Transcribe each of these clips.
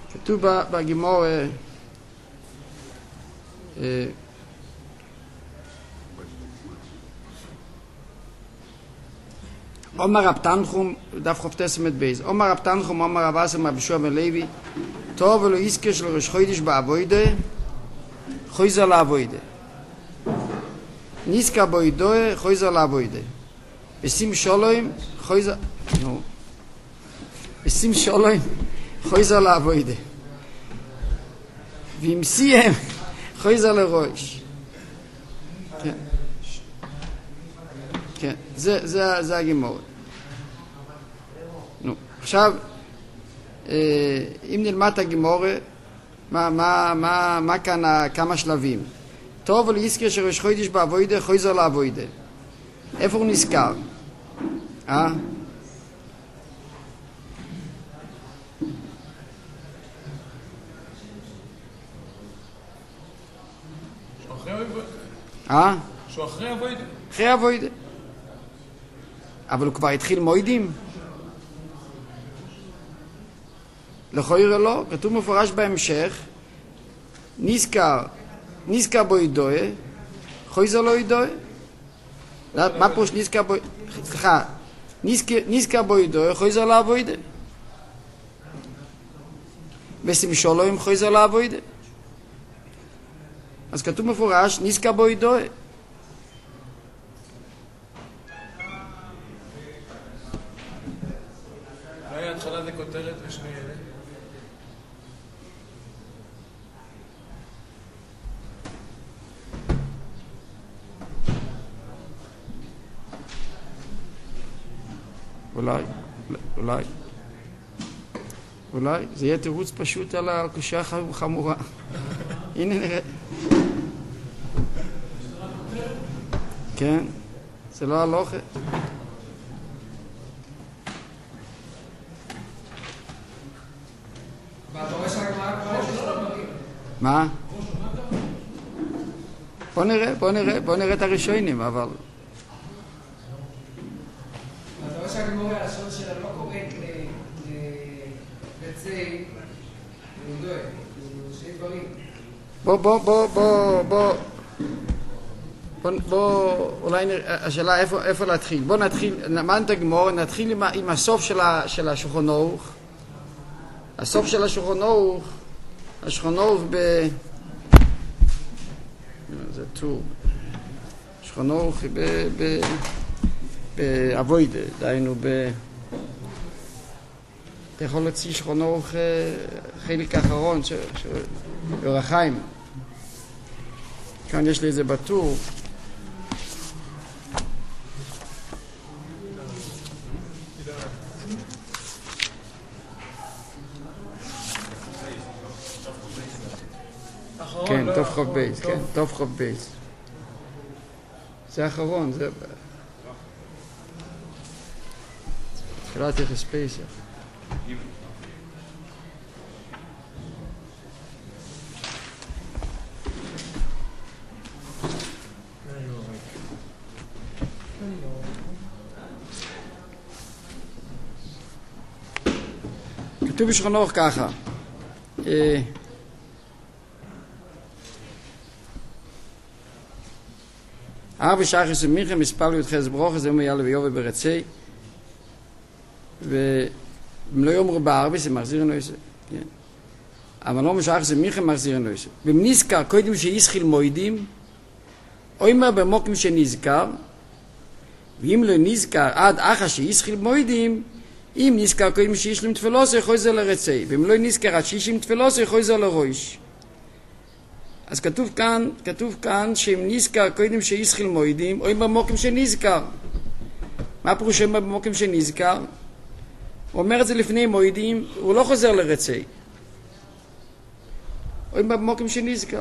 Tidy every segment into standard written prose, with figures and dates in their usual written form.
כתוב בגימור אומר רב תנחום, דף חופטס מת בייז, אומר רב תנחום, אומר רב אסם, רב ישוע בן לוי, טוב ולא יזכה של ראש חודש בעבודה, חויזר לעבודה. ניזכר בעבודה, חויזר לעבודה. בשים שולוים, חויזר, בשים שולוים, חויזר לעבודה. ואם סיים, חויזר לראש. כן. כן, זה הגימור. נו, עכשיו, אם נלמד את הגימור, מה כאן כמה שלבים? טוב ולהזכיר שראש חודש בעבודה, חויזר לעבודה. איפה הוא נזכר? שהוא אחרי עבודה. אחרי עבודה. אבל הוא כבר התחיל מועדים? לכאורה לא, כתוב מפורש בהמשך, נזכר בו ידועה, חויזר לא ידועה. מה פירוש נזכר בו, סליחה, נזכר בו ידועה, חויזר לא עבודה. ושמשו לו עם חויזר לא עבודה. אז כתוב מפורש, נזכר בו ידועה. אולי ההתחלה זה כותרת ושני אלה? אולי זה יהיה תירוץ פשוט על הקושיה חמורה. הנה נראה. כן, זה לא הלוכה. מה? בוא נראה את הראשונים, אבל... אתה רואה שהגמור הלשון שלה לא קוראת לצי לידוי, שני דברים. בוא, אולי השאלה איפה להתחיל. בוא נתחיל, נאמן את הגמור, נתחיל עם הסוף של השולחן ערוך. הסוף של השולחן ערוך זה טור. השולחן ערוך בעבודה, דהיינו אתה יכול להוציא שולחן ערוך חלק האחרון אור החיים. כאן יש לי איזה בטור. כן, טוב חוב בייס, כן, טוב חוב בייס. זה האחרון, זה... תחילת יחס פייסר. כתוב בשולחן ערוך ככה. ארבע שחס ומיכה מספר לי אותך ברוך זה מייל ויובל ברצי והם לא יאמרו בארבע זה מחזיר נויסה אבל לא משחס ומיכה מחזיר נויסה ואם נזכר קודם שישחיל מוידים או אם במוקים שנזכר ואם לא נזכר עד אחר שישחיל מוידים אם נזכר קודם שישלים תפלוסה חוזר לרצי ואם לא נזכר עד שישלים תפלוסה חוזר לראש. אז כתוב כאן שאם נזכר קודם שישחיל מוידים או אם במוקים שנזכר. מה פירוש אם במוקים שנזכר? הוא אומר את זה לפני מוידים, הוא לא חוזר לרצי. או אם במוקים שנזכר.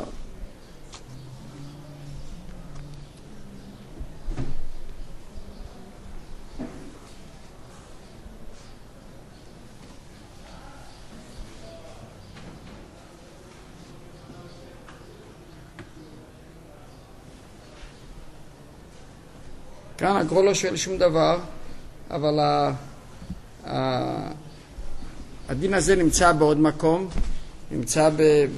כאן הגרול לא שואל שום דבר, אבל הדין הזה נמצא בעוד מקום, נמצא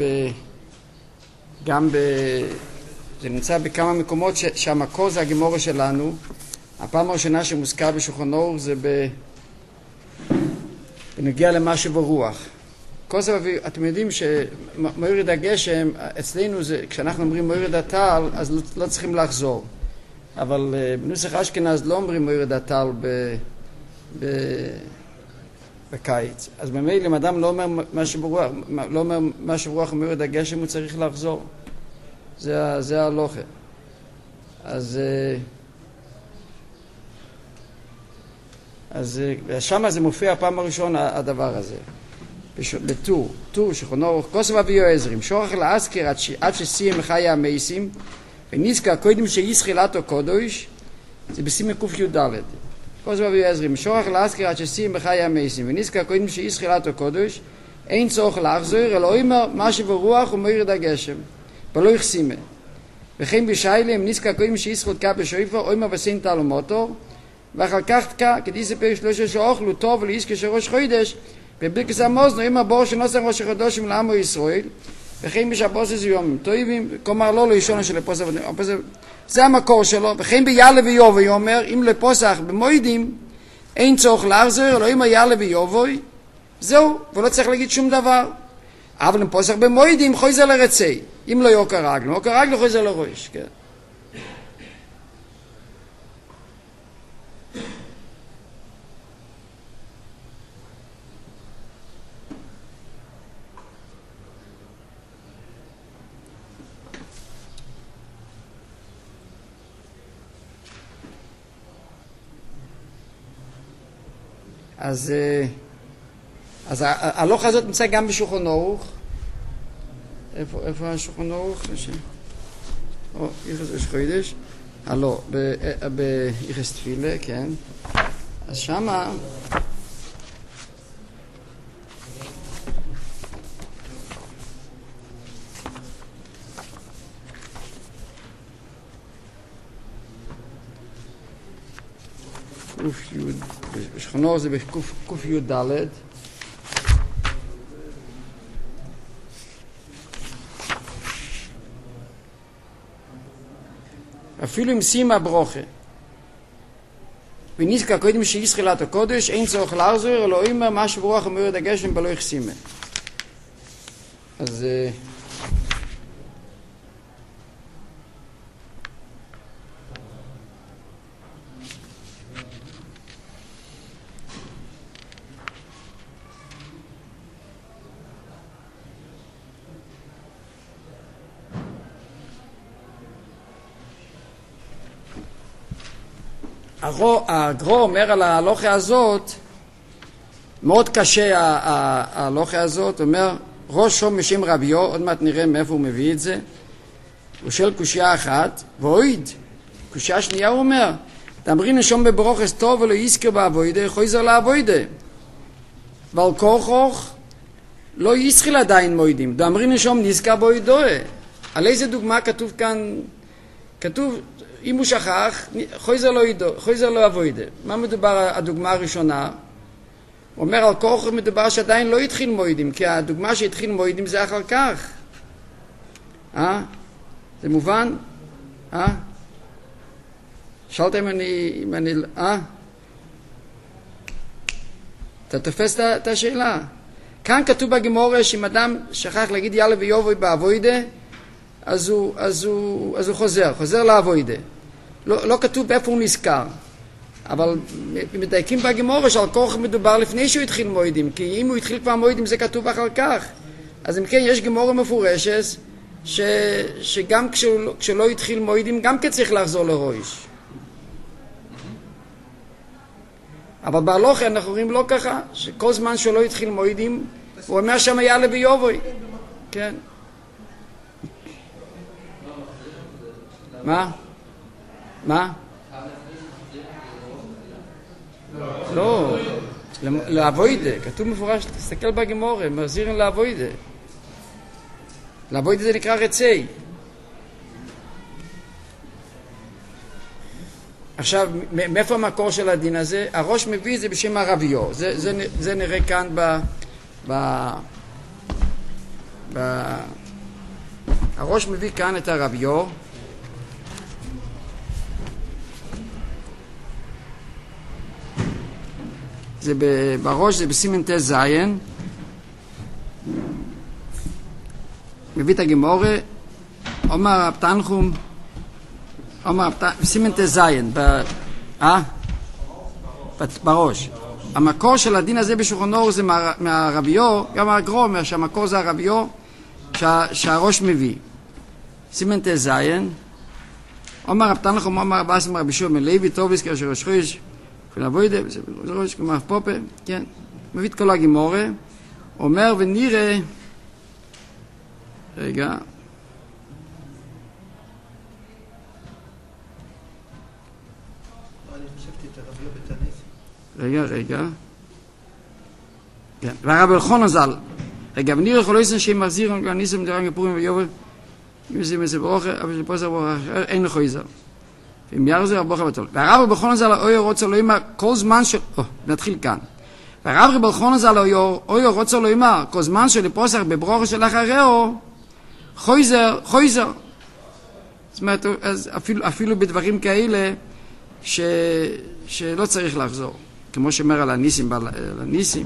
זה נמצא בכמה מקומות שהמקור זה הגמורה שלנו. הפעם הראשונה שמוזכר בשולחן אורוך זה בנגיע למשהו ברוח. אתם יודעים שמוירד הגשם, אצלנו זה, כשאנחנו אומרים מוירד הטל, אז לא צריכים לחזור. אבל בנוסח אשכנז לא אומרים מוירד הטל בקיץ. אז ממילא אם אדם לא אומר משהו ברוח מוירד הגשם, הוא צריך לחזור. זה ההלוכה. אז שם זה מופיע פעם הראשונה הדבר הזה. בטור, שולחן אורוך, כוסף אביו עזרים, שורח להזכיר עד שסיים חיי המייסים, ונזכר קודם שישחילתו קודש, זה בסימן קי"ד. כוסף אביו עזרים, שורח להזכיר עד שסיים בחיי המייסים, ונזכר קודם שישחילתו קודש, אין צורך לחזור, אלא אומר מה שברוח ומוירד הגשם, ולא יחסימה. וכן בשיילים, נזכר קודם שישחיל קה בשויפר, אומר בסין תל ומוטור, ואחר כך תקה, כדי ספר 3 שאוכלו טוב ולעסקי של ראש חודש, בברכת המאזנו, אם הבור שנוסח ראש החודשים לעמו ישראל, וכן בשבועות זה יום טובים, כלומר לא לישון של הפוסח, זה המקור שלו, וכן ביאללה ויובוי, אומר, אם לפוסח במועדים, אין צורך לחזור, אלא אם היאללה ויובוי, זהו, ולא צריך להגיד שום דבר. אבל אם פוסח במועדים, חוזר לרצי, אם לא יוקר רגל, יוקר רגל חוזר לראש, כן. אז ההלוכה הזאת נמצא גם בשולחן אורוך. איפה השולחן אורוך? יש חודש? לא, ביחס תפילה, כן. אז שמה בשולחן אורוך זה בק"ד. אפילו עם סימה ברוכה. ונזכר קודם שישחילת הקודש, אין צורך לחזור, אלא אומר מה שברוח ומוירד הגשם בלא יחסימה. אז הגרו אומר על ההלוכה הזאת, מאוד קשה ההלוכה הזאת, אומר ראש שום משם רביו, עוד מעט נראה מאיפה הוא מביא את זה, הוא שואל קושיה אחת, ואויד, קושיה שנייה הוא אומר, תאמרין שום בברוכס טוב ולא יזכר בעבודה, חוזר לעבודה, ועל כוחוך לא יזכיל עדיין מועדים, תאמרין שום נזכר בעבודה. על איזה דוגמה כתוב כאן? כתוב אם הוא שכח, חוזר לא עבודה. מה מדובר הדוגמה הראשונה? הוא אומר על כוח מדובר שעדיין לא התחיל מועדים, כי הדוגמה שהתחיל מועדים זה אחר כך. זה מובן? שאלתם אם אני... אתה תופס את השאלה. כאן כתוב בגמורה שאם אדם שכח להגיד יאללה ויובוי בעבודה, אז הוא חוזר לעבודה. לא כתוב באיפה הוא נזכר. אבל מדייקים בגמורה שעל כוח מדובר לפני שהוא התחיל מועדים, כי אם הוא התחיל כבר מועדים זה כתוב אחר כך. אז אם כן יש גמורה מפורשת שגם כשלא התחיל מועדים גם כן צריך לחזור לראש. אבל בהלוכה אנחנו רואים לא ככה, שכל זמן שלא התחיל מועדים הוא אומר שם יאללה ויובוי. כן. מה? לא, לעבודה, כתוב מפורש, תסתכל בגמורה, מחזירים לעבודה. לעבודה זה נקרא רצי. עכשיו, מאיפה המקור של הדין הזה? הראש מביא את זה בשם הרביו. זה נראה כאן הראש מביא כאן את הרביו. זה בראש, זה בסימן ת' זין. מביא את הגמורה, אומר רב תנחום, בסימן ת' זין, בראש. המקור של הדין הזה בשולחן אור זה מהרביו, גם הגרו אומר שהמקור זה הרביו שהראש מביא. סימן ת' זין, אומר רב תנחום, אומר רב אסי רבי שמעון לוי, טוב לזכר של ראש חודש, ולבוידה, ראש כמו אף פופה, כן, מביא את כל הגמורה, אומר ונראה, רגע, רגע, כן, והרב אלחונן ז"ל, רגע, ונראה יכול לסן שהם מחזירים, גם ניסם דרנג פורים ויובל, אם זה מסב ברוכה, אבל זה פוסר ברוכה אחר, אין לך איזר. אם ירזו הברוכה בטול. והרב אלחונן ז"ל, אוי רוצה לו אימא, כל זמן של, נתחיל כאן. והרב אלחונן ז"ל, אוי רוצה לו אימא, כל זמן של פוסר בברוכה של אחריו, חויזר. זאת אומרת, אז אפילו בדברים כאלה, שלא צריך לחזור. כמו שאומר על הניסים.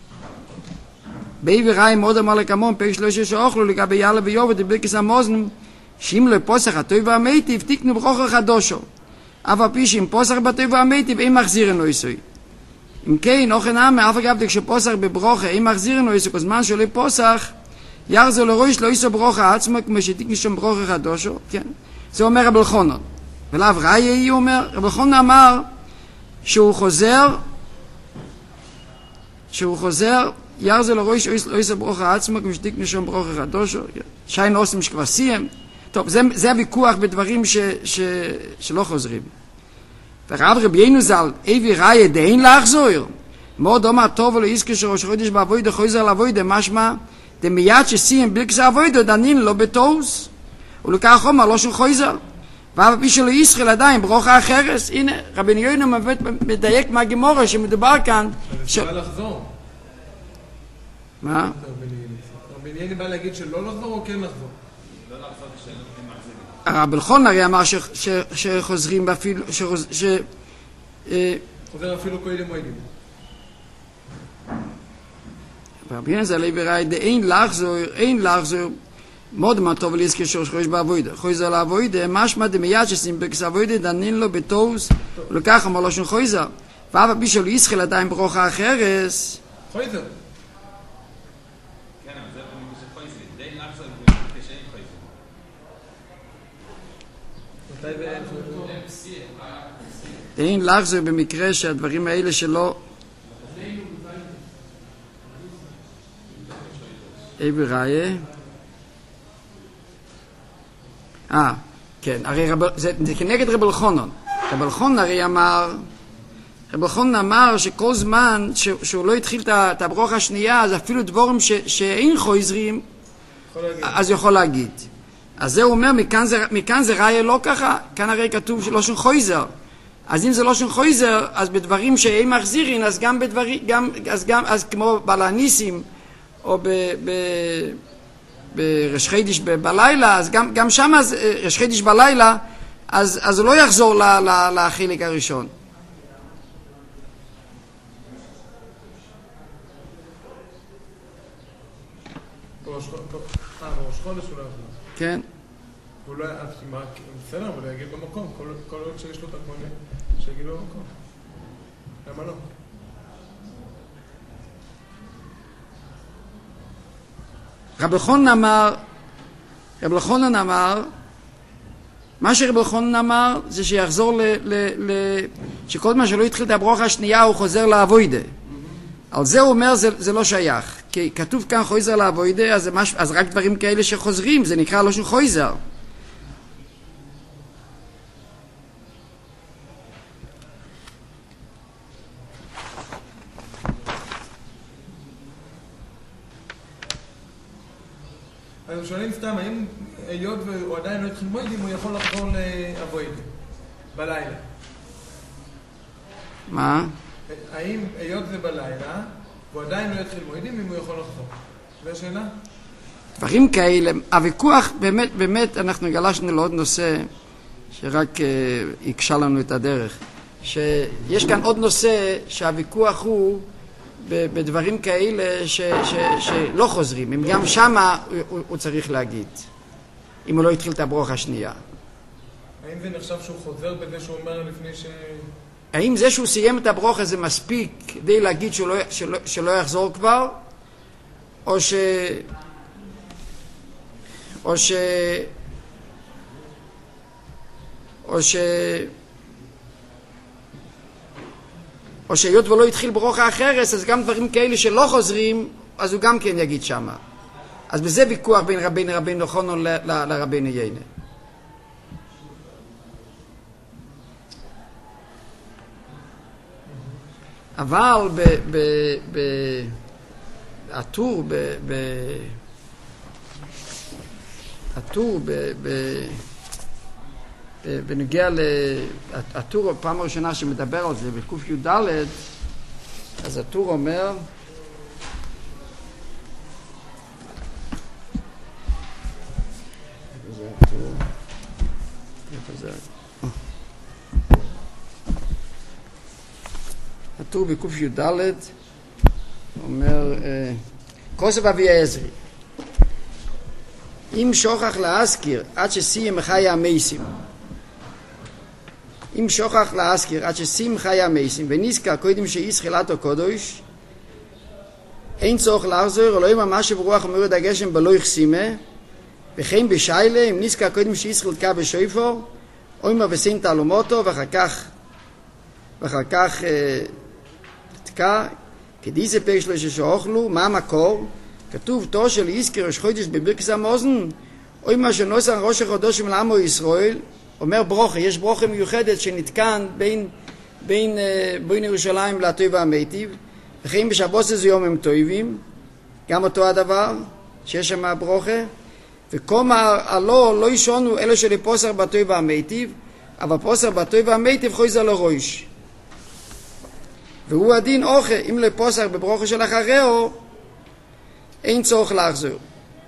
באי וראי מאוד אמר לקמון, פי 3 שאוכלו לגבי יאללה ויובה דבלקס המוזנם, שאם לא פוסח הטוב והמיטיב, תקנו ברוכר חדושו. אף הפי שאם פוסח בטוב והמיטיב, אין מחזירנו איסוי. אם כן, אוכן אמה, אף אגב כשפוסח בברוכר, אין מחזירנו איסוי, כזמן שלא פוסח, יחזור לראש לא איסו ברוכר עצמו, כמו שתקנו שם ברוכר חדושו. כן. זה אומר רב אלחונן. ולאו ראי הוא אומר, רב אלחונן אמר, שהוא חוזר, ירזה לראש לא איסה ברוכר עצמו, כמו שתקנו שם ברוכר חדושו. שיין עושים שכבר סיים. טוב, זה הוויכוח בדברים שלא חוזרים. ורב רביינו ז"ל, אבי ראי דאין לחזור. מאוד אומר טוב ולא יזכר שראש חודש בעבודה חוזר לעבודה, משמע, דמיד שסיים בלקס העבודה, דנין לא בטוס. ולכך אומר לא של חוזר. ואף פי שלא ישחל עדיין ברוכה אחרת. הנה, רבן יוינו מדייק מהגמורה שמדובר כאן. זה לחזור. מה? רבן יוינו בא להגיד שלא לחזור או כן לחזור? הרב אלחונן הרי אמר שחוזרים אפילו, חוזר אפילו קודם מועדים. רבי יונזל לוי ראי דאין לחזור, מאוד מה טוב להזכיר שראש חודש בעבודה. חוזר לעבודה, משמע דמיד ששים בקס עבודה, דנין לו בטוס, ולכך אמר לו שום חוזר. ואף פי שלא ישחל עדיין ברוכה אחרת. חוזר. אין לחזור במקרה שהדברים האלה שלא אבי ראיה כן, הרי זה כנגד רב אלחונן. רב אלחונן הרי אמר שכל זמן שהוא לא התחיל את הברוכה השנייה, אז אפילו דבורים שאין חוזרים אז יכול להגיד. אז זה אומר, מכאן זה ראיה לא ככה, כאן הרי כתוב שלא שום חוזר. אז אם זה לא שום חוזר, אז בדברים שאין מחזירים, אז גם בדברים, אז כמו בלניסים, או ברש חודש בלילה, אז גם שם רש חודש בלילה, אז הוא לא יחזור לחלק הראשון. בראש חודש הוא לא יחזור. כן. הוא לא בסדר, אבל הוא יגיד במקום, כל עוד שיש לו את הכהונה, שיגיד לו במקום. למה לא? רב אלחונן אמר, מה שרב אלחונן אמר זה שיחזור שכל מה שלא התחיל את הברוכה השנייה הוא חוזר לעבודה. על זה הוא אומר זה לא שייך, כי כתוב כאן חוזר לעבודה, אז רק דברים כאלה שחוזרים, זה נקרא לא שחוזר. אז שואלים סתם, האם היות והוא עדיין לא התחיל מועדים, הוא יכול לחזור לעבודה בלילה? מה? האם היות זה בלילה, והוא עדיין לא התחיל מועדים, אם הוא יכול לחזור? זו השאלה? דברים כאלה, הוויכוח באמת אנחנו גלשנו לעוד נושא שרק יקשה לנו את הדרך, שיש כאן עוד נושא שהוויכוח הוא בדברים כאלה שלא חוזרים, אם גם שמה הוא צריך להגיד, אם הוא לא התחיל את הברוך השנייה. האם זה נחשב שהוא חוזר בזה שהוא אומר לפני האם זה שהוא סיים את הברוך הזה מספיק כדי להגיד שלא יחזור כבר, או שהיות ולא התחיל ברוכה אחרת, אז גם דברים כאלה שלא חוזרים, אז הוא גם כן יגיד שמה. אז בזה ויכוח בין רבינו חנון לרבינו יינה. אבל הטור בנגיע הטור הפעם הראשונה שמדבר על זה בקוף י"ד, אז הטור אומר הטור בקוף י"ד אומר כוסף אבי העזרי, אם שוכח להזכיר עד שסיים חיי המייסים, אם שוכח להזכיר עד שסיים חיי המייסים ונזכר קודם שאיס חילתו קודש, אין צורך לחזור, אלוהים ממש ברוח ומורד הגשם בלא יחסימה, וכן בשיילה, אם נזכר קודם שאיס חילקה בשויפור, אומר וסין תעלומותו, ואחר כך תקע, כדי זה פרק שלו שאוכלו, מה המקור? כתוב תור של יזכר ראש חודש בברכס המוזן, או מה שנוסע ראש החודשים לעמו ישראל, אומר ברוכה, יש ברוכה מיוחדת שנתקן בין ירושלים לטוב והמיטיב, וכן בשבוס זה יום הם טובים, גם אותו הדבר, שיש שם ברוכה, וכומר לא ישונו אלו שלפוסר בטוב והמיטיב, אבל פוסר בטוב והמיטיב חויזר לראש. והוא הדין אוכה, אם לפוסר בברוכה של אחריו, אין צורך לחזור.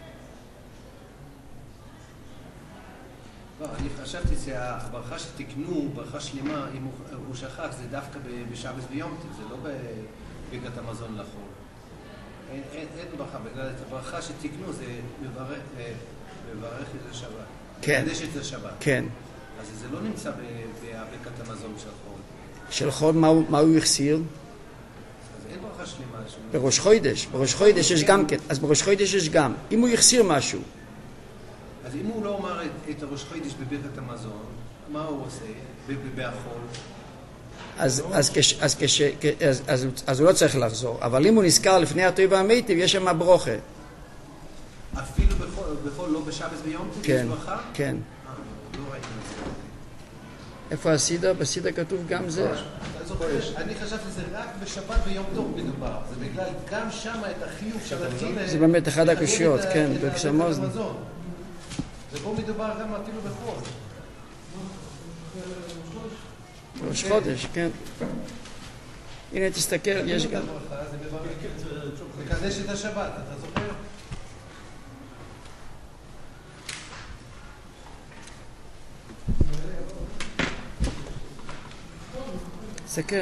אני חשבתי שהברכה שתקנו, ברכה שלמה, אם הוא שכח, זה דווקא בשבת ויום טוב, זה לא בברכת המזון לחול. אין ברכה, בגלל את הברכה שתקנו, זה מברך את השבת. כן. מקדש את השבת. כן. אז זה לא נמצא בברכת המזון של חול. של חול, מה הוא החסיר? אז אין ברכה שלמה. בראש חודש יש גם כן, אז בראש חודש יש גם, אם הוא יחסיר משהו. אז אם הוא לא אומר את הראש חודש בברכת המזון, מה הוא עושה בחול? אז הוא לא צריך לחזור, אבל אם הוא נזכר לפני הטוב והמיטיב, יש שם ברוכה. אפילו בחול לא בשבת ויום טוב יש ברכה? כן. לא ראיתי את זה. איפה הסידה? בסידה כתוב גם זה. אני חשבתי שזה רק בשבת ויום טוב מדובר. זה בגלל גם שם את החיוב של החיוב. זה באמת אחד הקושיות, כן, בקסמוזן. זה פה מדובר גם אפילו בחול. ראש חודש, כן. הנה תסתכל, יש גם. זה מקדש את השבת, אתה זוכר? תסתכל.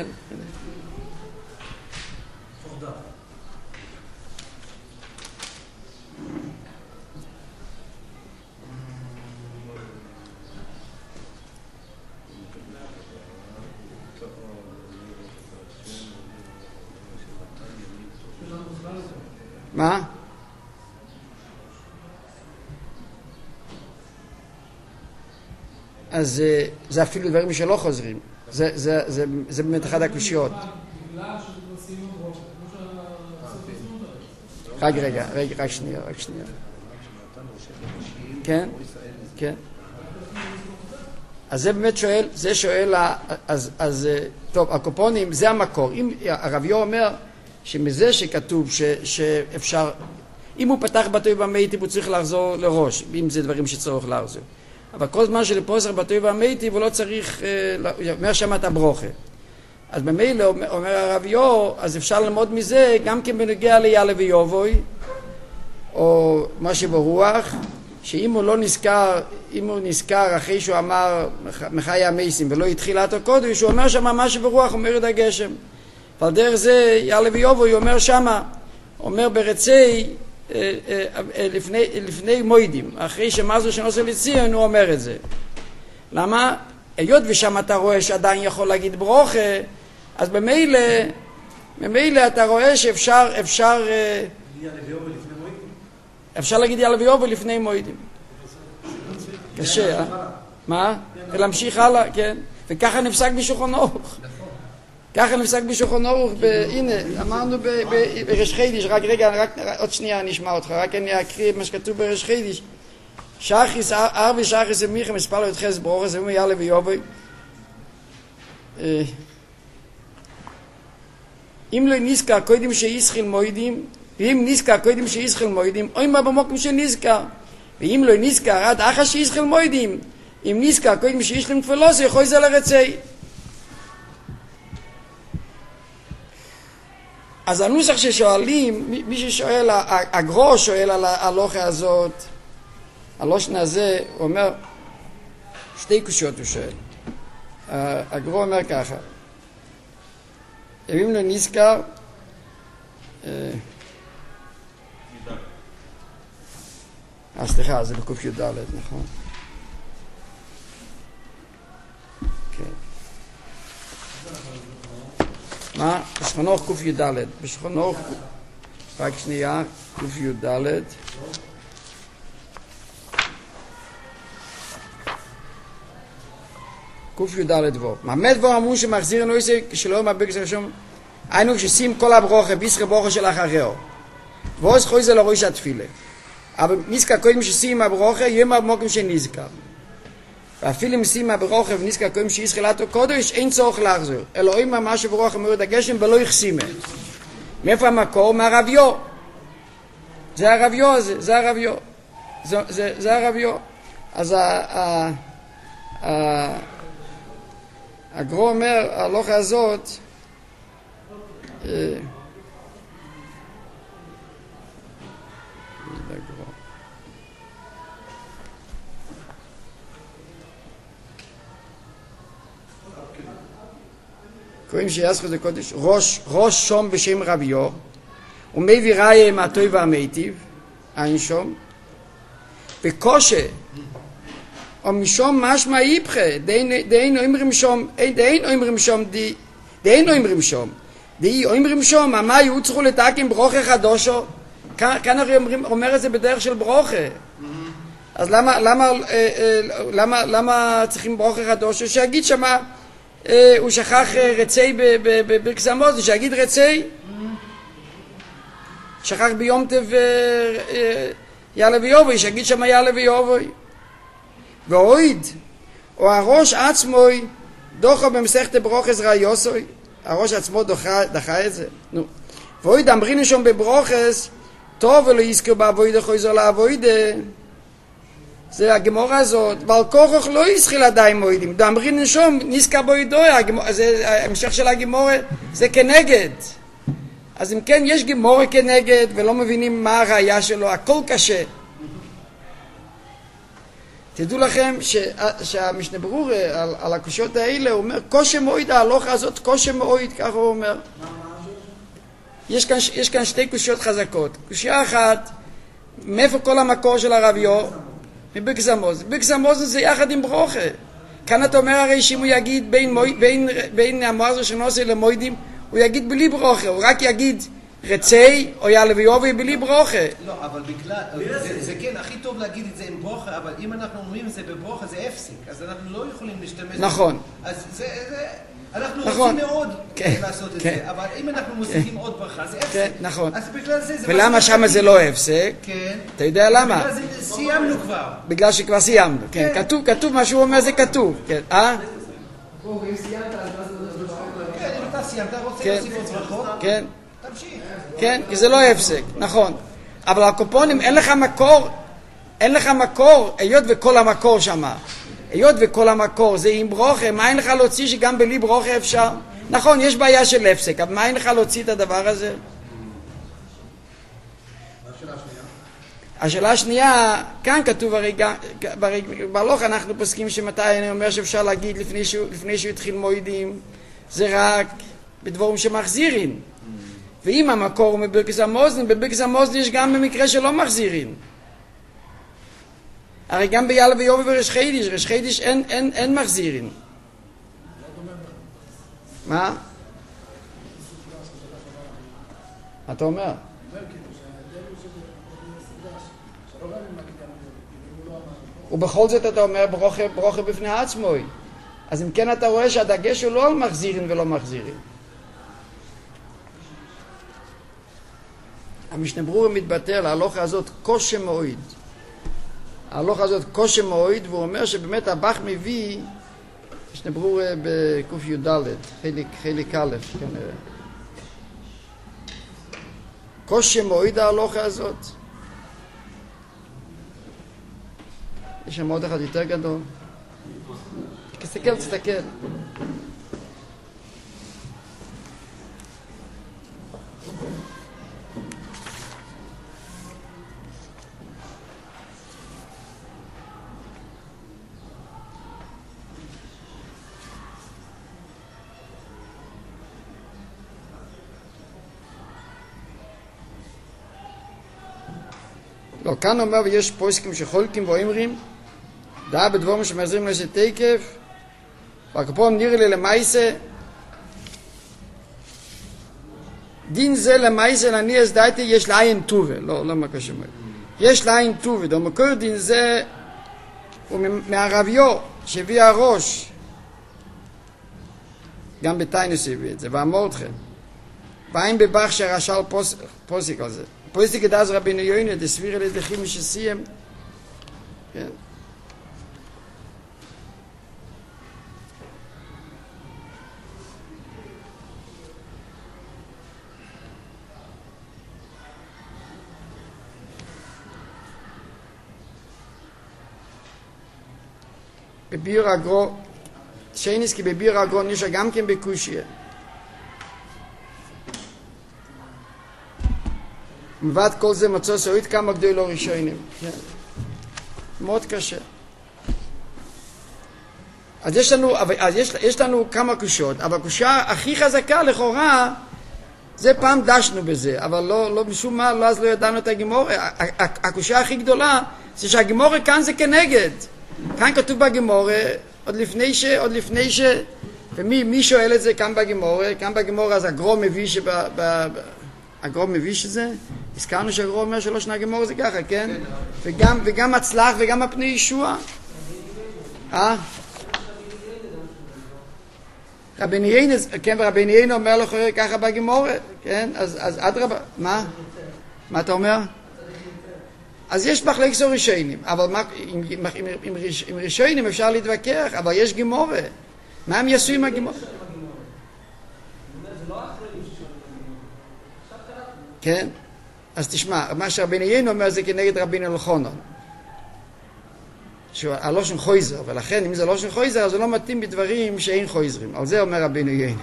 מה? אז זה אפילו דברים שלא חוזרים. זה באמת אחד הקושיות. רק שנייה. כן? כן. אז זה באמת שואל, אז טוב, הקופונים זה המקור. אם הרביו אומר שמזה שכתוב שאפשר, אם הוא פתח בטוב והמיטיב הוא צריך לחזור לראש, אם זה דברים שצריך לחזור. אבל כל זמן שלפוסר בטוב והמיטיב הוא לא צריך, אומר שם את הברוכה. אז במילא אומר הרביו, אז אפשר ללמוד מזה גם כן בנגיע ליאלה ויובוי, או מה שברוח, שאם הוא לא נזכר, אם הוא נזכר אחרי שהוא אמר מחיי המסים ולא התחיל אותו קודש, הוא אומר שמה מה שברוח אומר את הגשם. ועל דרך זה יעלה ויובו, הוא אומר שמה, אומר ברצי לפני מוידים, אחרי שמזו שנוסע לציון הוא אומר את זה. למה? היות ושם אתה רואה שעדיין יכול להגיד ברוכה, אז במילא אתה רואה שאפשר אפשר להגיד יאללה ויובו לפני מוידים. קשה, מה? ולהמשיך הלאה, כן. וככה נפסק בשולחן ערוך. ככה נפסק בשולחן ערוך, הנה, אמרנו בראש חידיש, רק רגע, עוד שנייה נשמע אותך, רק אני אקריא מה שכתוב בראש חידיש. שחיס, ארבי שחיס ומיכה מספר לו את חס ברוך, זה אומר יאללה ויובו. אם לא נזכר קודם שישחיל מוידים, ואם נזכר קודם שישחיל מוידים, או אם במוקם שנזכר. ואם לא נזכר עד אחר שישחיל מוידים, אם נזכר קודם שישחיל תפילוסי, יכול זה לרצי. אז הנוסח ששואלים, מי ששואל, הגרו שואל על ההלוכה הזאת, הלושנה הזה, הוא אומר, שתי קושיות הוא שואל. הגרו אומר ככה, אם לא נזכר, סליחה, זה בקוף י"ד, נכון? כן. מה? בשולחן ערוך קוף י"ד. בשולחן ערוך, רק שנייה, קוף י"ד. קוף י"ד וו. מעמד וו אמרו שמחזיר נויסי כשלא מבק זה רשום, היינו כששים כל הברוכה, ביסחי ברוכה של אחריו. ועוז חוי זה לראש התפילה. אבל נזכר קודם ששים הברוכה, יהיה מהמוקם שנזכר. ואפילו אם שים הברוכה ונזכר קודם שישחילתו קודש, אין צורך להחזור. אלוהים ממש הברוכה מורד הגשם ולא יחסימה. מאיפה המקור? מהרביו. זה הרביו הזה, זה הרביו. זה הרביו. אז הגרו אומר, ההלוכה הזאת, קוראים שיעשו זה קודש, ראש שום בשם רביו, ומביא ראיה מהטוי והמיטיב, אין שום, וקושה, או משום משמע איפכה, דהיינו אומרים שום, דהיינו אומרים שום, דהי אומרים שום, מה יהיו צריכו לתקים ברוכה חדושו? כאן הרי אומר את זה בדרך של ברוכה. אז למה צריכים ברוכה חדושו? שיגיד שמה, הוא שכח רצי בברכס המוזן, שיגיד רצי, שכח ביום טב יאללה ויובוי, שיגיד שמה יאללה ויובוי. ואויד, או הראש עצמוי, דוחה במסכת ברוכס ראיוסוי, הראש עצמו דחה את זה. ואויד אמרינו שם בברוכס, טוב ולא יזכר בעבודה חויזו לעבודה. זה הגמורה הזאת, ועל כוכך לא ישחיל עדיין מועידים. דאמרינו שם, נזכר בוידוי, זה המשך של הגמורה, זה כנגד. אז אם כן, יש גמורה כנגד, ולא מבינים מה הראייה שלו, הכל קשה. תדעו לכם שהמשנה ברור על הקושיות האלה, הוא אומר, קושי מועיד, ההלוכה הזאת קושי מועיד, ככה הוא אומר. יש כאן שתי קושיות חזקות. קושייה אחת, מאיפה כל המקור של הרביו? מברכס המוזן. ברכס המוזן זה יחד עם ברוכה. כאן אתה אומר הרי שאם הוא יגיד בין המועזר שנוסע למוידים, הוא יגיד בלי ברוכה, הוא רק יגיד רצי או יאללה ויובי בלי ברוכה. לא, אבל בגלל, זה כן, הכי טוב להגיד את זה עם ברוכה, אבל אם אנחנו אומרים את זה בברוכה זה הפסיק, אז אנחנו לא יכולים להשתמש. נכון. אז זה, אנחנו רוצים מאוד לעשות את זה, אבל אם אנחנו מוסיפים עוד ברכה זה הפסק. נכון. אז בגלל זה... ולמה שם זה לא הפסק? כן. אתה יודע למה? בגלל זה סיימנו כבר. בגלל שכבר סיימנו, כן. כתוב מה שהוא אומר זה כתוב, כן. אם סיימת, אז מה זה לא כן, אם אתה סיימת, אתה רוצה להוסיף עוד ברכות? כן. תמשיך. כן, כי זה לא הפסק, נכון. אבל הקופונים, אין לך מקור, היות וכל המקור שמה. היות וכל המקור זה עם ברוכה, מה אין לך להוציא שגם בלי ברוכה אפשר? נכון, יש בעיה של הפסק, אבל מה אין לך להוציא את הדבר הזה? מה השאלה השנייה? השאלה השנייה, כאן כתוב הרי בהלכה אנחנו פוסקים שמתי אני אומר שאפשר להגיד לפני שהוא התחיל מועדים, זה רק בדבורים שמחזירים. ואם המקור הוא בברכס המאזן, בברכס המאזן יש גם במקרה שלא מחזירים. הרי גם ביאללה ויובי ורש חידיש אין מחזירים. מה? מה אתה אומר? ובכל זאת אתה אומר ברוכה בפני עצמו. אז אם כן אתה רואה שהדגש הוא לא על מחזירים ולא מחזירים. המשנה ברורה מתבטא להלכה הזאת קושי מועיד. ההלכה הזאת קושי מועיד, והוא אומר שבאמת הבח מביא, משנה ברורה בקוף י"ד, חלק א' כנראה. קושי מועיד ההלכה הזאת. יש שם עוד אחד יותר גדול. תסתכל. לא, כאן אומר ויש פוסקים שחולקים ואומרים דעה בדבורים שמחזירים לו איזה תקף והכפום נראה לי למעשה דין זה למעשה אני הסדעתי יש לעין טובה לא מה קשה מאוד יש לעין טובה במקור דין זה הוא מהרביו שהביא הראש גם בטיינוס הביא את זה ואמרתכם ואין בבח שרשל פוסק על זה פוסק את אז רבינו יוינה דסביר אל דחים שסיים כן בביר הגרו שיינס כי בביר הגרו נשא גם כן בקושיה מבד כל זה מצוא סעוד כמה גדול לא ראשונים מאוד קשה אז יש לנו כמה קושות אבל הקושה הכי חזקה לכאורה זה פעם דשנו בזה אבל לא משום מה אז לא ידענו את הגימורה הקושה הכי גדולה זה שהגימורה כאן זה כנגד כאן כתוב בגימורה עוד לפני ש ומי שואל את זה כאן בגימורה אז הגרו מביא שזה הזכרנו שהגרו אומר שלא שנה גימורה זה ככה כן וגם הצלח וגם הפני ישוע רבני יינה כן ורבני יינה אומר לך ככה בגימורה כן אז אדרבה מה אתה אומר אז יש מחלקת ראשונים, אבל עם ראשונים אפשר להתווכח, אבל יש גימורה. מה הם יעשו עם הגימורה? כן? אז תשמע, מה שרבינו יינו אומר זה כנגד רבינו אלחונן. הלושן חויזר, ולכן אם זה לושן חויזר, אז זה לא מתאים בדברים שאין חויזרים. על זה אומר רבינו יינו.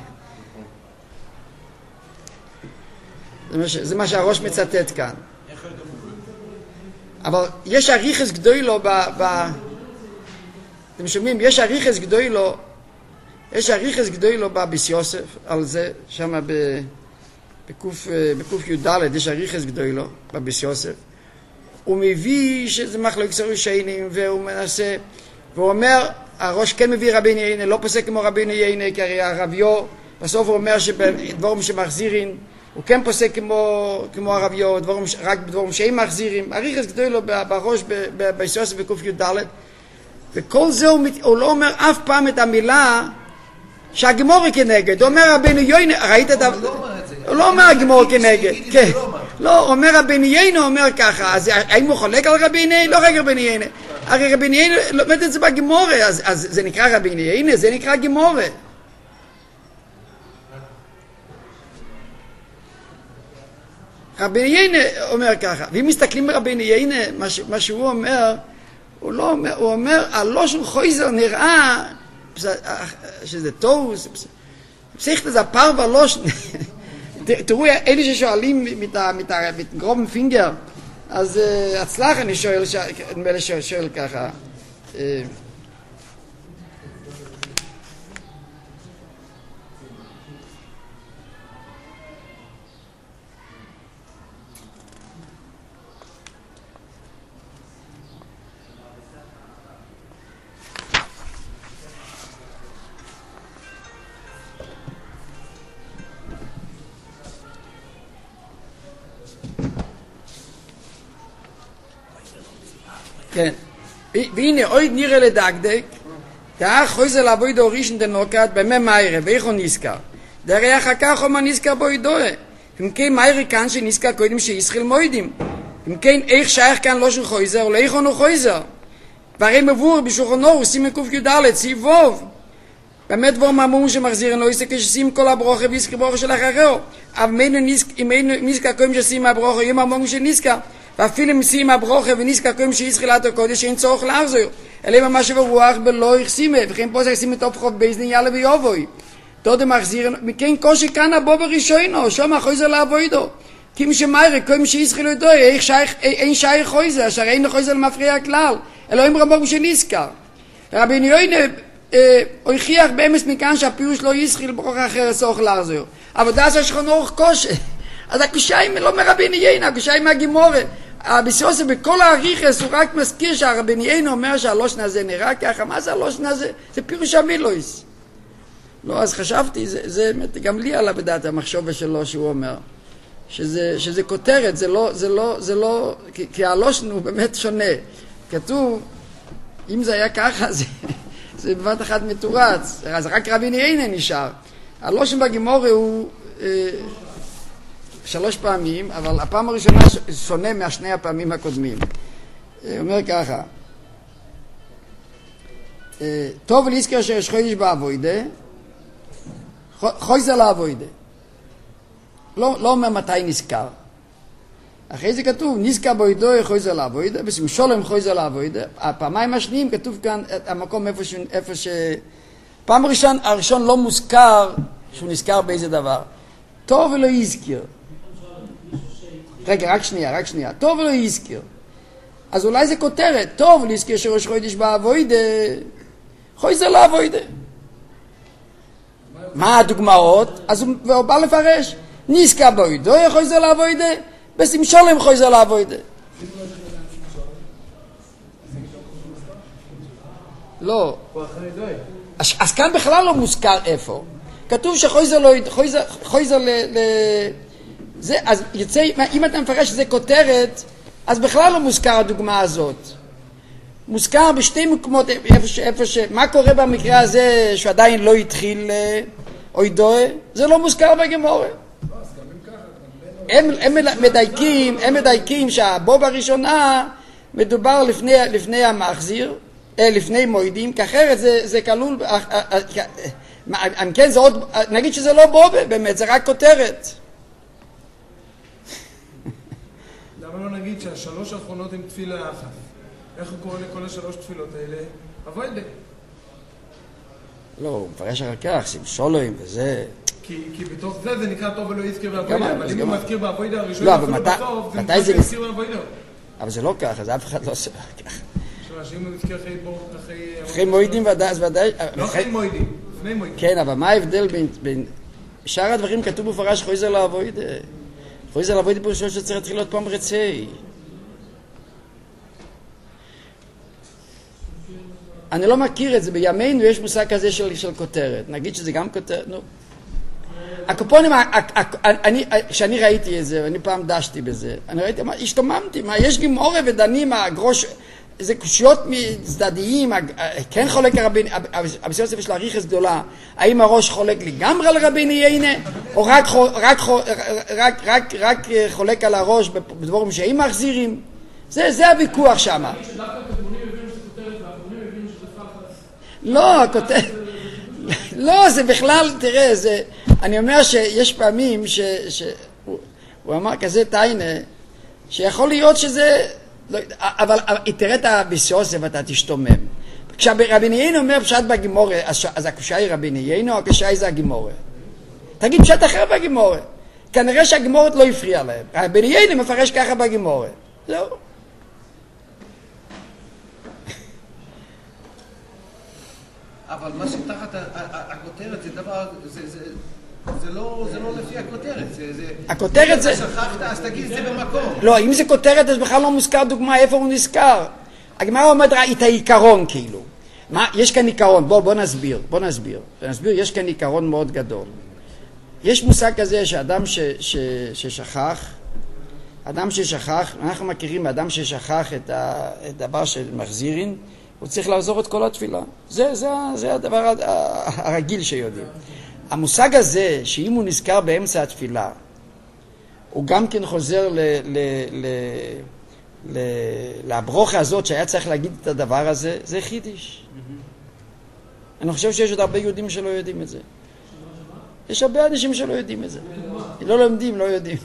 זה מה שהראש מצטט כאן. אבל יש אריכס גדולו אתם שומעים? יש אריכס גדולו בביס יוסף על זה שם בקוף י"ד יש אריכס גדולו בביס יוסף הוא מביא שזה מחלוקת ראשונים והוא מנסה והוא אומר הראש כן מביא רבינו יינה לא פוסק כמו רבינו יינה כי הרי הרביו בסוף הוא אומר שבדברים שמחזירים הוא כן פוסק כמו הרביו, רק בדברים שאין מחזירים. אריכס גדול לו בראש ביסוס בקוף י"ד. וכל זה הוא לא אומר אף פעם את המילה שהגמורה כנגד. הוא אומר רבינו יינה, ראית את הוא לא אומר הגמורה כנגד. כן. לא, אומר רבינו יינה, הוא אומר ככה. אז האם הוא חולק על רבינו יינה? לא רק רבינו יינה. הרי רבינו יינה לומד את זה בגמורה, אז זה נקרא רבינו יינה, זה נקרא גמורה. רבינו יינה אומר ככה, ואם מסתכלים ברבינו יינה, מה שהוא אומר, הוא אומר, הלושן חויזר נראה שזה טוב, צריך לזה פר והלושן. תראו, אלה ששואלים mit groben Finger, אז הצלח אני שואל, נדמה לי שואל ככה. כן. והנה, עוד נראה לדקדק, דאח חויזה לבוי דורישן דנוקת במי מיירה, ואיך הוא נזכר? דרי אחר כך הוא נזכר בוי דואה. אם כן מיירה כאן שנזכר קודם שישחיל מוידים. אם כן איך שייך כאן לא של חויזר, או לאיך הוא חויזר. והרי מבואר בשולחן אורוך, סימן ק"ד, סעיף ו'. באמת דבר מאמור שמחזירן לא יסתכל ששים כל הברוכה ויזכר ברוכה של אחריו. אבל אם אין נזכר קודם ששים הברוכה, יום המאמור שנזכר. ואפילו אם שים הברוכה ונזכר קודם שישחילת הקודש אין צורך להחזור. אלא ממש ברוח בלא יחסימה, וכן פה זה שימת אופחוב בייזנין יאללה ויובוי. דודם מחזיר, מכן קושי כאן הבו בראשונו, שום החויזר לעבודו. כי משמיירה, קודם שישחילו ידו, אין שייך חויזר, אשר אין חויזר למפריע הכלל. אלוהים רמוג שנזכר. רבי ניוינה הוכיח באמס מכאן שהפירוש לא ישחיל ברוכה אחרת צורך להחזור. אבל דעת השכון אורך קושי. אז הקושיים לא מרבי ניוינה, הקושיים מהגימורה. הביסוס בכל האריכס הוא רק מזכיר שהרבי ניוינה אומר שהלושן הזה נראה ככה. מה זה הלושן הזה? זה פירוש המילויס. לא, אז חשבתי, זה גם לי עלה בדעת המחשבה שלו שהוא אומר. שזה כותרת, זה לא, כי הלושן הוא באמת שונה. כתוב, אם זה היה ככה, זה בבת אחת מתורץ. אז רק רבי ניוינה נשאר. הלושן בגימורה הוא 3 פעמים, אבל הפעם הראשונה שונה מהשני הפעמים הקודמים. הוא אומר ככה, טוב להזכר שיש חודש בעבודה, חויזר לעבודה. לא אומר מתי נזכר. אחרי זה כתוב, נזכר בעבודו חויזר לעבודה, בשמשולם חויזר לעבודה. הפעמיים השניים כתוב כאן המקום איפה ש... פעם הראשון לא מוזכר שהוא נזכר באיזה דבר. טוב ולא יזכר. רגע, רק שנייה. טוב ולא יזכר. אז אולי זה כותרת. טוב להזכר שראש חודש בעבודה, חויזר לעבודה. מה הדוגמאות? אז הוא בא לפרש. נזכר בעבודו חויזר לעבודה, בשמשולם חויזר לעבודה. לא. אז כאן בכלל לא מוזכר איפה. כתוב שחויזר לא... חויזר זה, אז יצא, אם אתה מפרש שזה כותרת, אז בכלל לא מוזכר הדוגמה הזאת. מוזכר בשתי מקומות, איפה ש... מה קורה במקרה הזה שעדיין לא התחיל אוידוה? זה לא מוזכר בגמורה. הם מדייקים שהבוב הראשונה מדובר לפני המחזיר, לפני מועדים, כאחרת זה כלול, כן, זה עוד, נגיד שזה לא בוב באמת, זה רק כותרת. למה לא נגיד שהשלוש האחרונות הן תפילה אחת? איך הוא קורא לכל השלוש תפילות האלה? אבוידה. לא, הוא מפרש אחר כך, שמשולים וזה... כי בתוך זה נקרא טוב ולא יזכר באבוידה, אבל אם הוא מזכיר באבוידה הראשון, לא, אבל מתי זה... באבוידה. אבל זה לא ככה, זה אף אחד לא עושה ככה. שאם הוא מזכיר אחרי מועדים אז ודאי... לא אחרי מועדים, לפני מועדים. כן, אבל מה ההבדל בין... שאר הדברים כתוב בפרש חויזר לעבודה. חויזר לעבודה פירושו שצריך להתחיל עוד פעם רצי. אני לא מכיר את זה, בימינו יש מושג כזה של כותרת. נגיד שזה גם כותרת, נו. הקופונים, כשאני ראיתי את זה, אני פעם דשתי בזה, אני ראיתי, השתוממתי, יש גימורה ודנים, הגרוש, זה קושיות מצדדיים, כן חולק הרבין, הבסיסי יש לה ריחס גדולה, האם הראש חולק לגמרי על רבי ניוינה, או רק חולק על הראש בדבורים שהאים מחזירים, זה הוויכוח שם. לא, לא, זה בכלל, תראה, אני אומר שיש פעמים הוא אמר כזה טיינה, שיכול להיות שזה, אבל תראה את הביסוסף ואתה תשתומם. כשרבי ניוינה אומר פשט בגימורה, אז הקושי היא רבי ניוינה או הקושי זה הגימורה? תגיד פשט אחר בגימורה. כנראה שהגימורת לא הפריע להם. רבי ניוינה מפרש ככה בגימורה. זהו. אבל מה שתחת הכותרת זה דבר, זה לא לפי הכותרת. הכותרת זה... אם אתה שכחת, אז תגיד את זה במקום. לא, אם זה כותרת, אז בכלל לא מוזכר דוגמה איפה הוא נזכר. הגמרא אומרת את העיקרון כאילו. יש כאן עיקרון, בוא נסביר, יש כאן עיקרון מאוד גדול. יש מושג כזה שאדם ששכח, אנחנו מכירים אדם ששכח את הדבר של מחזירין, הוא צריך לחזור את כל התפילה. זה הדבר הרגיל שיודעים. המושג הזה, שאם הוא נזכר באמצע התפילה, הוא גם כן חוזר לברוכה הזאת שהיה צריך להגיד את הדבר הזה, זה חידיש. אני חושב שיש עוד הרבה יהודים שלא יודעים את זה. יש הרבה אנשים שלא יודעים את זה. לא לומדים, לא יודעים.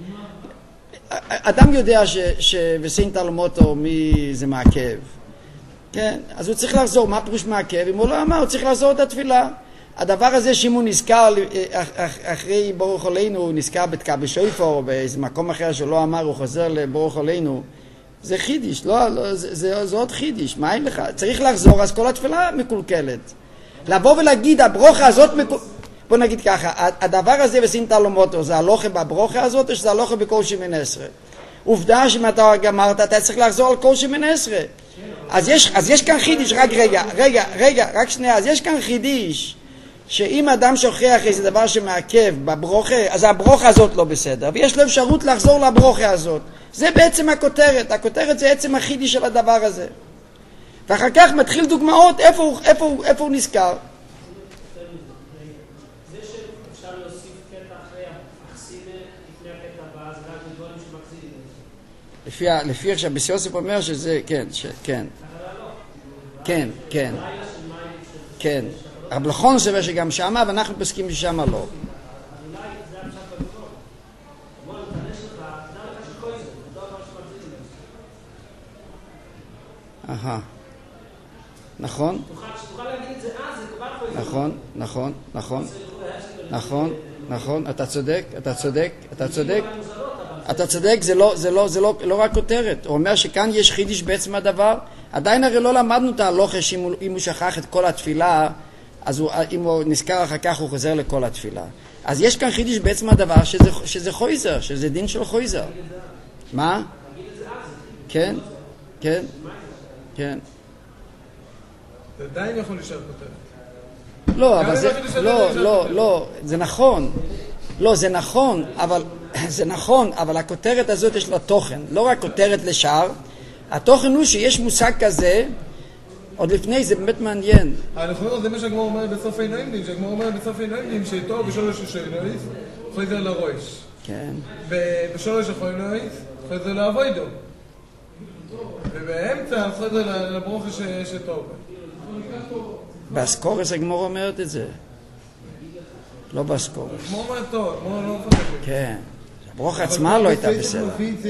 אדם יודע שבסין תלמותו מי זה מעכב. כן, אז הוא צריך לחזור. מה פירוש מעכב? אם הוא לא אמר, הוא צריך לחזור את התפילה. הדבר הזה שאם הוא נזכר אחרי ברוך עלינו, הוא נזכר בשויפור או באיזה מקום אחר שלא אמר, הוא חוזר לברוך עלינו, זה חידיש, זה עוד חידיש, מה אין לך? צריך לחזור, אז כל התפילה מקולקלת. לבוא ולהגיד, הברוכה הזאת, בוא נגיד ככה, הדבר הזה בסין תלמותו, זה הלוכה בברוכה הזאת, או שזה הלוכה בכל שמן עשרה? עובדה שאם אתה גמרת, אתה צריך לחזור על כל שמן עשרה. אז יש כאן חידיש, רק שנייה, אז יש כאן חידיש, שאם אדם שוכח איזה דבר שמעכב בברוכה, אז הברוכה הזאת לא בסדר, ויש לו אפשרות לחזור לברוכה הזאת. זה בעצם הכותרת זה עצם החידיש של הדבר הזה. ואחר כך מתחיל דוגמאות איפה הוא נזכר. זה שאפשר להוסיף קטע אחרי החסינה, לפני הקטע הבא, זה רק מדברים שמחזירים. לפי עכשיו, בסיוסף אומר שזה, כן. אבל נכון סבר שגם שמה, ואנחנו פוסקים ששמה לא. נכון. נכון. אתה צודק, זה לא רק כותרת. הוא אומר שכאן יש חידיש בעצם הדבר. עדיין הרי לא למדנו את ההלוכה שאם הוא שכח את כל התפילה, אז אם הוא נזכר אחר כך הוא חוזר לכל התפילה. אז יש כאן חידיש בעצם הדבר שזה חויזר, שזה דין של חויזר. מה? כן. זה עדיין יכול להישאר כותרת. זה נכון, אבל הכותרת הזאת יש לה תוכן, לא רק כותרת לשאר. התוכן הוא שיש מושג כזה, עוד לפני זה באמת מעניין. נכון, זה מה שהגמור אומרת בסוף העינויים, שהגמור אומרת בסוף העינויים שאיתו בשורש השעינויס חוזר לרויש. כן. ובשורש החוינויס חוזר לעבודו. ובאמצע חוזר לברוכה שטוב. באסקורס הגמור אומרת את זה. לא באסקורס. הגמור אומרת טוב, הגמור לא מפתח. כן. הברוכה עצמה לא הייתה בסדר.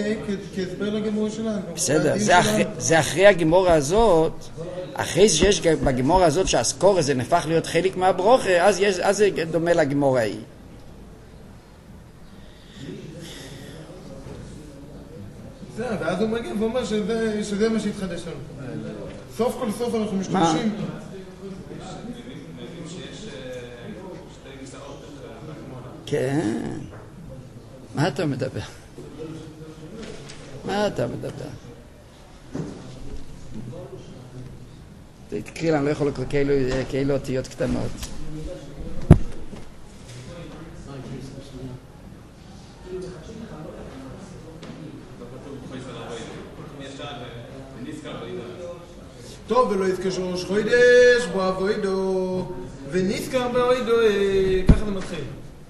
בסדר, זה אחרי הגמורה הזאת, אחרי שיש בגמורה הזאת שהאסקורס זה נהפך להיות חלק מהברוכה, אז זה דומה לגמורה ההיא. זה, ואז הוא מגיע ואומר שזה מה שהתחדש לנו. סוף כל סוף אנחנו משתמשים. כן. מה אתה מדבר? תקריא לה, אני לא יכול לקרוא כאלו אותיות קטנות. טוב, ולא יזכשו ראש חוידש, בוא אבוידו, ונזכר באוידו, ככה זה מתחיל.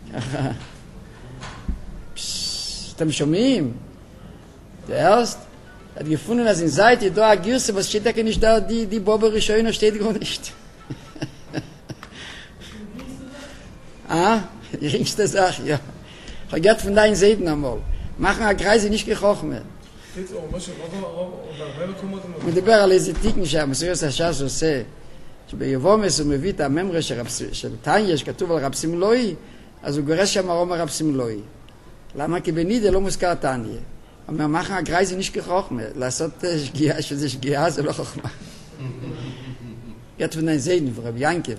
אתם שומעים? Zuerst hat gefunden, dass in Seite da eine Girse, was steht da nicht da, die Bobe Rishoino steht gar nicht. Die ringste Sache, ja. Vergesst von deinen Seiten einmal. Machen eine Kreise nicht gekocht mehr. מדבר על איזה תיקן שהמסויוס השש עושה, שביבומס הוא מביא את הממרה של טניה שכתוב על רב סמלוי, אז הוא גורש שם הרום הרב סמלוי. למה? כי בנידה לא מוזכר טניה. אומר, מה הגראי זה נשכח חוכמה? לעשות שגיאה שזה שגיאה זה לא חוכמה. יד ונאי זיידן ורב ינקב.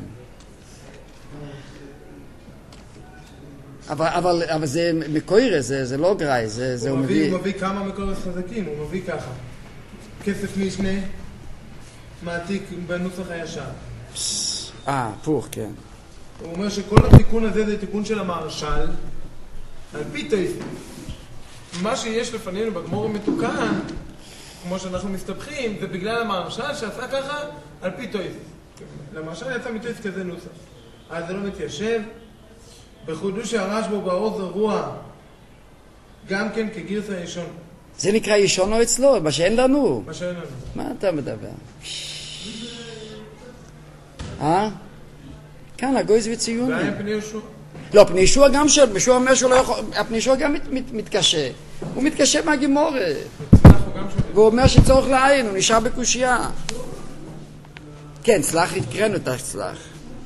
אבל זה מקוירה, זה לא גראי, זה הוא מביא כמה מקורות חזקים, הוא מביא ככה. כסף משנה, מעתיק בנוסח הישן. פוך, כן. הוא אומר שכל התיקון הזה זה תיקון של המהרש"ל, על פי תוספות. מה שיש לפנינו בגמור המתוקן, כמו שאנחנו מסתבכים, זה בגלל המהרש"ל שעשה ככה על פי תוספות. למהרש"ל יצא מתוספות כזה נוסח. אז זה לא מתיישב. בחודש הרשב"א בעוז הרוח, גם כן כגרסה ראשון. זה נקרא ישונו אצלו, מה שאין לנו. מה שאין לנו. מה אתה מדבר? כאן, הגויז וציוני. זה היה פני ישוע. לא, פני ישוע גם של, ישוע אומר שהוא לא יכול, פני ישוע גם מתקשה. הוא מתקשה מהגימורה. והוא אומר שצורך לעין, הוא נשאר בקושייה. כן, סלח, התקרנו את הסלח.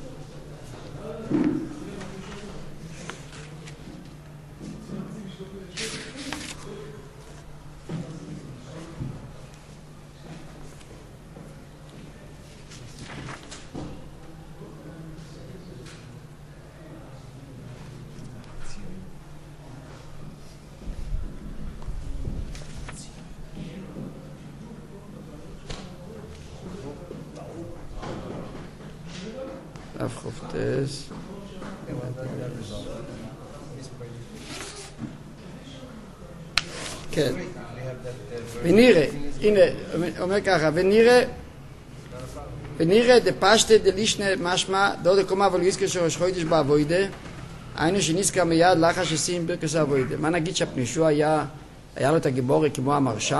אף חופטס. כן. ונראה, הנה, אומר ככה, ונראה דפשטה דלישנה משמע דוד קומה אבל יזכר שראש חודש באבוידה היינו שנזכר מיד לאחר שסיים ברכס האבוידה. מה נגיד שהפני ישוע היה לו את הגיבורי כמו המרש"ל?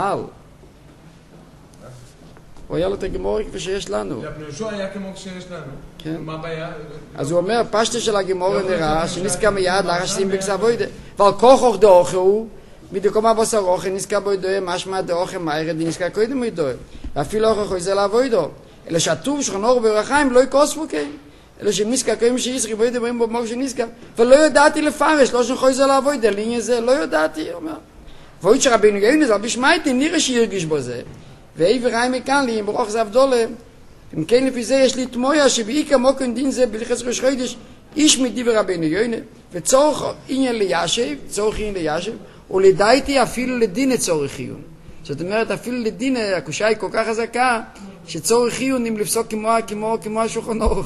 הוא היה לו את הגימורי כפי שיש לנו. הפני ישוע היה כמו שיש לנו. כן. מה הבעיה? אז הוא אומר, פשטה של הגימורי נראה שנזכר מיד לאחר שסיים ברכס האבוידה. ועל כוחו דאוכה הוא מדקומה בוסר אוכל נזכר בו ידועה משמע דאוכל מהירד נזכר קודם ידועה. ואפילו אוכל חויזה לעבודו. אלא שהטוב שכנור ברחיים לא יקוספו כן. אלא שנזכר קודם שישרי בו ידברים בו מור שנזכר. ולא ידעתי לפרש, לא שחויזה לעבודו. לעניין זה לא ידעתי, אומר. ואוהד שרבינו יוינס, אבל בשמייתי נראה שירגיש בו זה. ואי ורעי מכאן לי, אם ברוך זה אבדולה. אם כן לפי זה יש לי תמויה שבעיקר מוקן דין זה בלחץ ראש חודש איש מדיבר רבינו יוינס. וצורך עניין לישב, ולדעתי אפילו לדין צורך חיון. זאת אומרת, אפילו לדין, הקושה היא כל כך חזקה, שצורך חיון אם לפסוק כמו השולחן ערוך.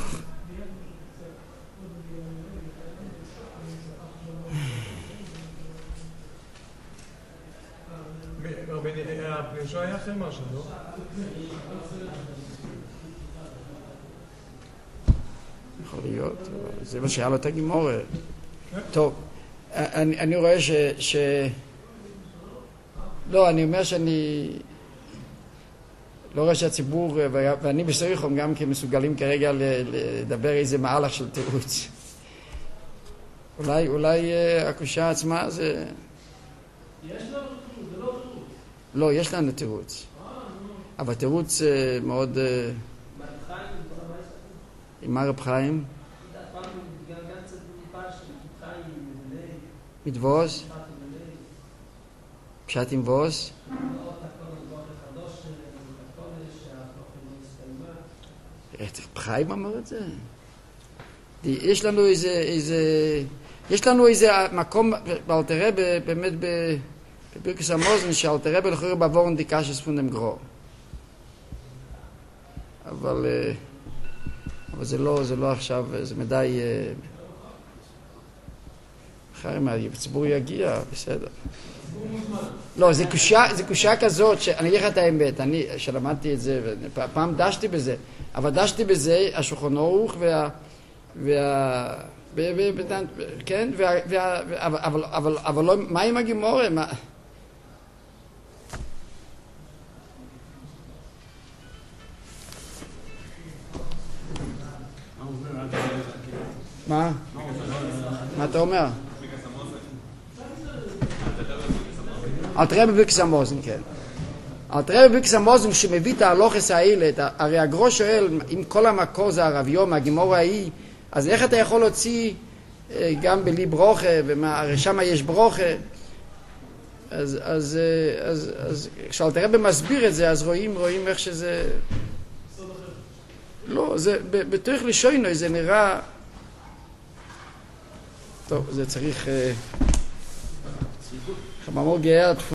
הפני ישוע היה אחרי משהו, לא? יכול להיות, זה מה שהיה לו את הגימורה. טוב, אני רואה לא, אני אומר שאני לא רואה שהציבור, ואני בסריחום גם כי מסוגלים כרגע לדבר איזה מהלך של תירוץ. אולי הקושה עצמה זה... יש לנו תירוץ, זה לא תירוץ. לא, יש לנו תירוץ. אבל תירוץ מאוד... עם מה רב חיים? מתבוס? פשט עם בוס? רב חיים אמר את זה? יש לנו איזה מקום, ואל תראה באמת בברכס המוזן, שאל תראה בלחור בעבורן דיקה שספונדם גרור. אבל זה לא עכשיו, זה מדי... חיים, הציבור יגיע, בסדר. לא, זה קושה כזאת, שאני אגיד לך את האמת, אני שלמדתי את זה, פעם דשתי בזה, אבל דשתי בזה, השולחן ערוך כן, אבל לא, מה עם הגימורה? מה? מה אתה אומר? אל תראה בברכס המוזן, כן. אל תראה בברכס המוזן שמביא את ההלוכס האלה, הרי הגרו שואל, אם כל המקור זה הרב יום, הגימורה ההיא, אז איך אתה יכול להוציא גם בלי ברוכה, הרי שם יש ברוכה? אז כשאלתר רבי מסביר את זה, אז רואים איך שזה... לא, זה בתוך לשונו, זה נראה... טוב, זה צריך... חממור גאה